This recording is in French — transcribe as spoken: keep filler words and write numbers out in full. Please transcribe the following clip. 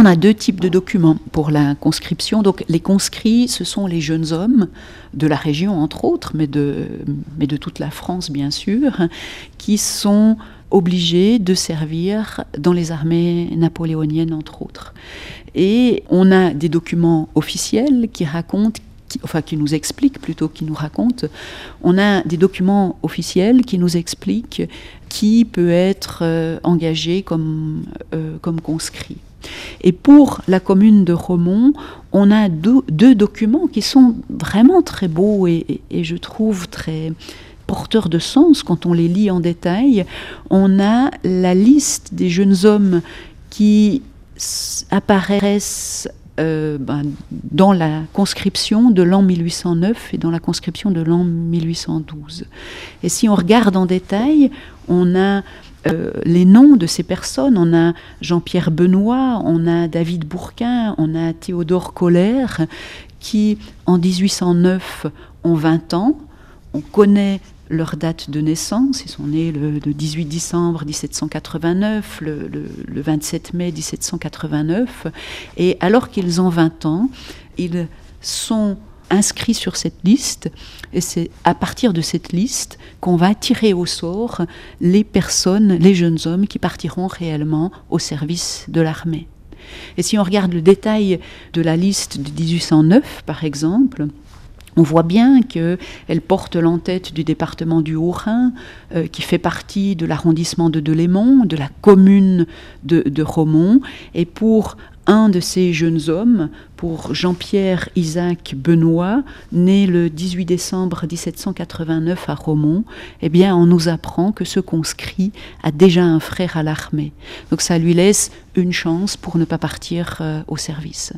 on a deux types de documents pour la conscription. Donc, les conscrits, ce sont les jeunes hommes de la région, entre autres, mais de, mais de toute la France, bien sûr, qui sont obligés de servir dans les armées napoléoniennes, entre autres. Et on a des documents officiels qui racontent, qui, enfin qui nous expliquent plutôt, qui nous racontent, on a des documents officiels qui nous expliquent qui peut être euh, engagé comme, euh, comme conscrit. Et pour la commune de Romont, on a deux, deux documents qui sont vraiment très beaux et, et, et je trouve très porteurs de sens quand on les lit en détail. On a la liste des jeunes hommes qui apparaissent euh, ben, dans la conscription de l'an mille huit cent neuf et dans la conscription de l'an mille huit cent douze. Et si on regarde en détail, on a euh, les noms de ces personnes. On a Jean-Pierre Benoît, on a David Bourquin, on a Théodore Colère, qui en dix-huit cent neuf ont vingt ans. On connaît leur date de naissance, ils sont nés le, le dix-huit décembre dix-sept cent quatre-vingt-neuf, le, le, le vingt-sept mai dix-sept cent quatre-vingt-neuf, et alors qu'ils ont vingt ans, ils sont inscrits sur cette liste, et c'est à partir de cette liste qu'on va tirer au sort les personnes, les jeunes hommes qui partiront réellement au service de l'armée. Et si on regarde le détail de la liste de dix-huit cent neuf, par exemple, on voit bien qu'elle porte l'en-tête du département du Haut-Rhin, euh, qui fait partie de l'arrondissement de Delémont, de la commune de, de Romont. Et pour un de ces jeunes hommes, pour Jean-Pierre Isaac Benoît, né le dix-huit décembre dix-sept cent quatre-vingt-neuf à Romont, eh bien, on nous apprend que ce conscrit a déjà un frère à l'armée. Donc ça lui laisse une chance pour ne pas partir euh, au service.